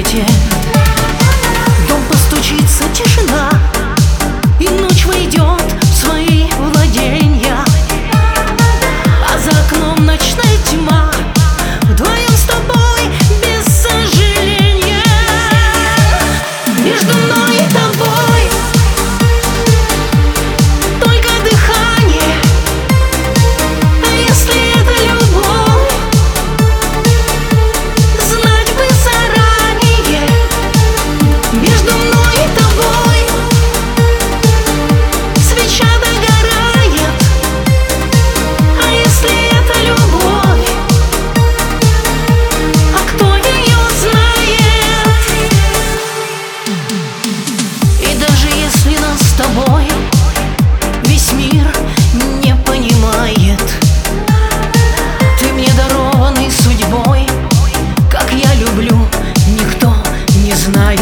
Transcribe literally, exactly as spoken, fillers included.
свете. В дом постучится тишина, и ночь войдет в свои владения, а за окном ночная тьма. Вдвоем с тобой без сожаления. Между мной и тобой только дыхание. А если это любовь, знать бы заранее. Между мной и тобой свеча догорает. А если это любовь, а кто ее знает? И даже если нас с тобой весь мир не понимает, ты мне дарованный судьбой, как я люблю, никто не знает.